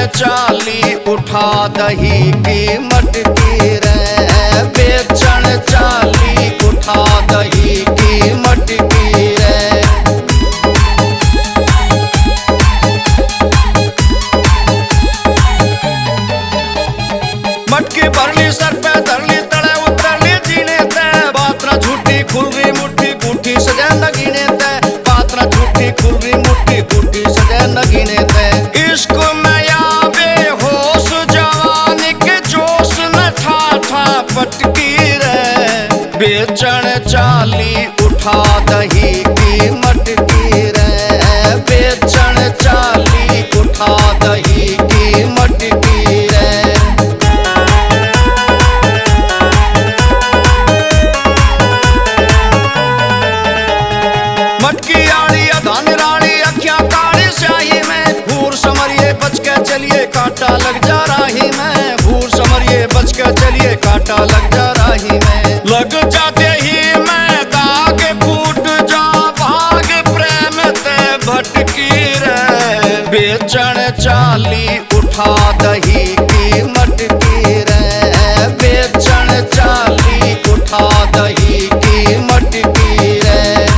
चाली उठा दही की मटकी रे, बेचन चाली उठा दही की मटकी रे। मटकी भरली सर पे धरली तड़े उतरली जीने ते, बात ना झूठी खुल रही मुट्ठी गुठी सजे नगीने ते, बात ना झूठी खुल रही मुट्ठी गुठी सजे नगीने ते। इश्क में यावे होश जवानी के जोश न ठा ठा पटकी रे, बेचन चाली उठा दही की मटकी रे, बेचन चाली उठा दही की मटकी रे। मटकी आड़ी अधान रानी अखियां काली स्याही में, भूर समरिए बच के चलिए कांटा लग जा राही में, भूर समरिए बच के चलिए कांटा लग जा राही में। लग जाते ही मैं दाग फूट जा भाग प्रेम ते भटकी रे, बेचन चाली उठा दही की मटकी रे, बेचन चाली उठा दही की मटकी रे।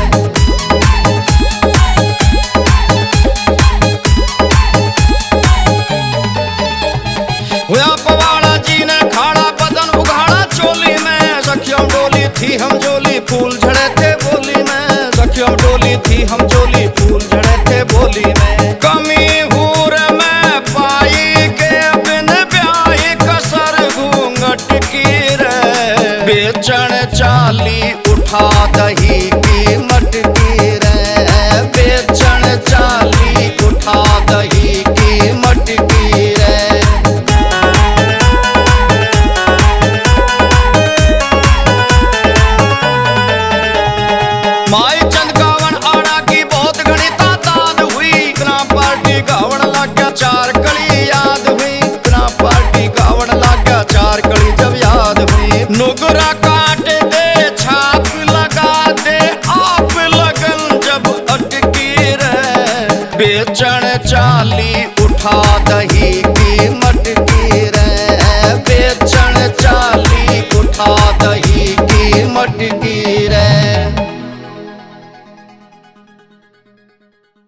हुआ पवाड़ा जी ने खाड़ा बदन उघाड़ा चोली में, सखियम डोली थी हम जोली फूल झड़े थे बोली में, सखियम डोली थी हम जोली फूल झड़े थे बोली में। कमी हूर में पाई के बिन ब्याही कसर घूंघट की रे, बेचन चाली उठा दही की मटकी रे, बेचन चाली उठा दही की मटकी रे। माई चंद गावन आड़ा की बहुत घनी तादाद हुई, इतना पार्टी गावन लग गया चार कड़ी याद हुई, इतना पार्टी गावन लग गया चार कड़ी जब याद हुई। नुगरा काट दे छाप लगा दे आप लगन जब अटकी रे, बेचन चाली उठा दही की